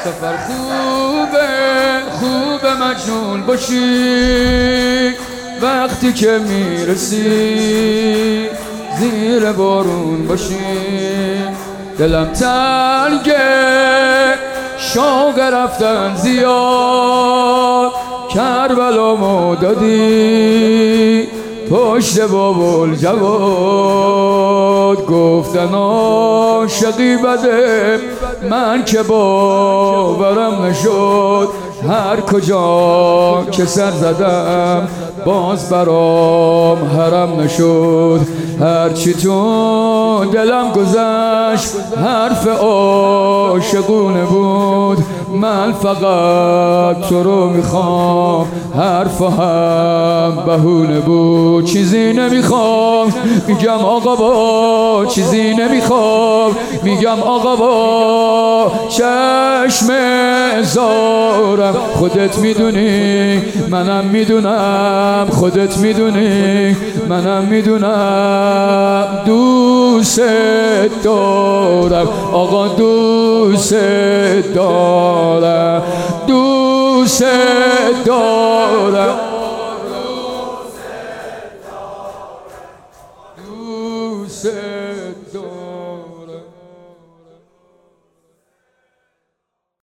سفر خوبه مجنون باشی وقتی که میرسی زیر بارون باشی. دلم تنگه شوق رفتن زیاد کربلامو دادی پشت بابل جواد. گفتن عاشقی بده من که باورم نشد هر کجا که سر زدم باز برام حرم نشد. هرچی تو دلم گذشت حرف عاشقونه بود من فقط تو رو میخوام حرف هم بهونه بود. چیزی نمیخوام میگم آقا با چیزی نمیخوام میگم آقا با چشم زارم. خودت میدونی منم میدونم خودت میدونی منم میدونم دوست دارم آقا دوست دارم دوست دارم.